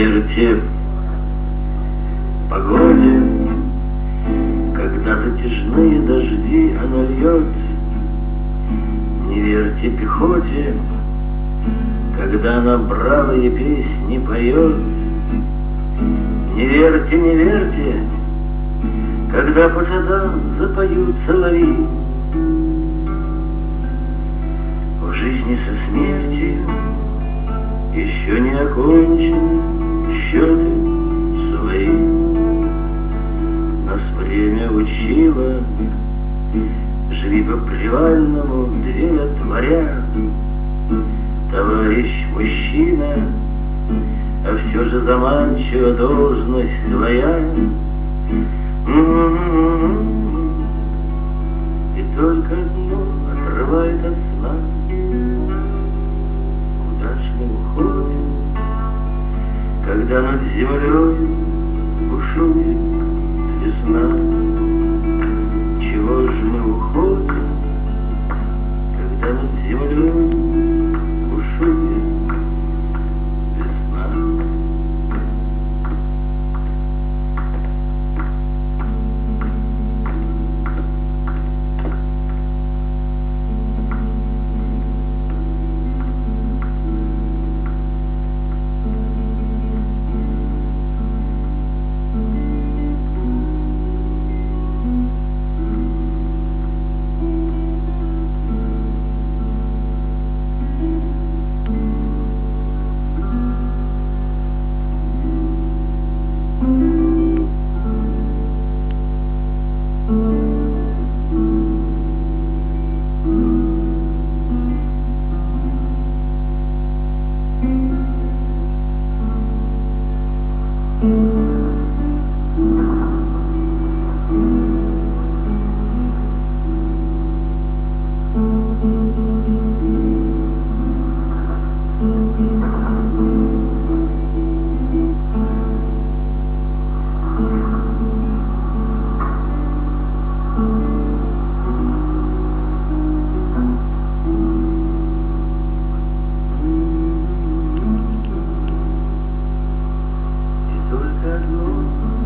верьте погоде, когда затяжные дожди она льет. Не верьте пехоте, когда она бравые песни поет. Не верьте, не верьте, когда по садам запоют соловьи. В жизни со смертью еще не окончены счеты свои. Нас время учило, живи по привальному, дверь отворя. Товарищ мужчина, а все же заманчива должность твоя. И только одно отрывает от сна: куда ж мы уходим, когда над землей бушует весна? Чего ж мы уходим, когда над землей бушует весна? Только одно